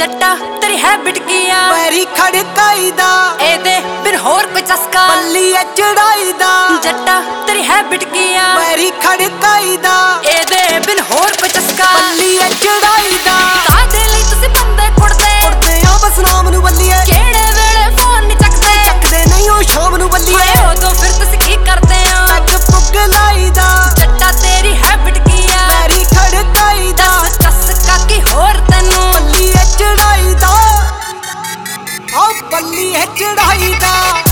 जट्टा तेरी हैबिट किया पैरी खड़काई दा एदे बिन होर कोई चस्का पल्ली चढ़ाई दा जट्टा तेरी हैबिट किया पैरी खड़काई दा एदे बिन होर कोई चस्का पल्ली चढ़ाई दा कादे लई तुसी बंदे कुड़दे आ बस नाम नू बल्लिए केड़े वेले फोन नहीं चकदे नहीं ओ शाम नू बल्लिए उदों फिर तुसी की करदे हो पैग पुग लाई दा जट्टा तेरी हैबिट किया पैरी खड़काई दा चस्का की होर तैनू पल्ली चढ़ाई दा आ पल्ली चढ़ाई दा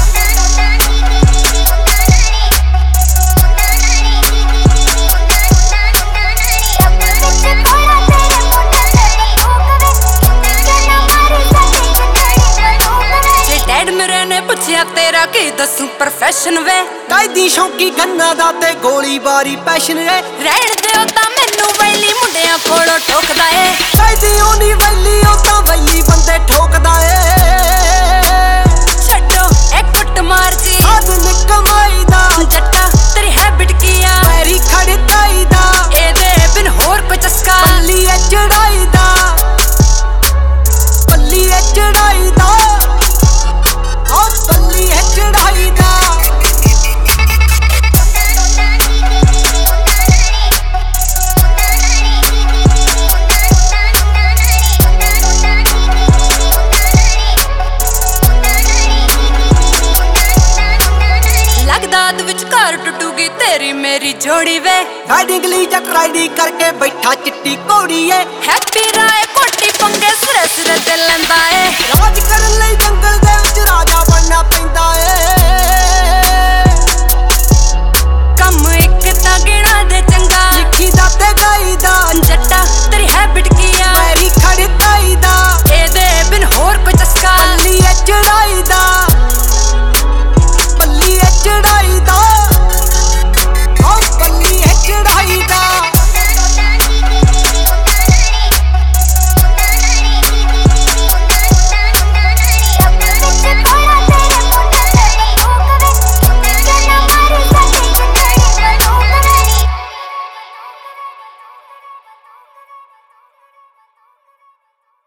पुछया तेरा की दसू प्रोफेशन वे कायदी शौकी गन्ना दा ते गोली बारी पैशन रे रहन दे ओ ता मैनू वैली मुंडियां कोलों ठोकदा ए कायदी ओनी वैली ओ ता वैली बंदे ठोकदा ए छड्डो एक कुट मार जी साधन कमाई दा जट्टा तेरी हैबिट किया पैरी खड़काई दा एदे बिन होर कोई चस्का पल्ली चढ़ाई दा पल्ली चढ़ाई दा पल्ली चढ़ाई दा लगदा अद विचकार टुटूगी तेरी मेरी जोड़ी वे राइडिंगली जट राइडी करके बैठा चिट्टी घोड़ी है हैप्पी राय कोटी पंगे सिरे सिरे ते लैंदा ए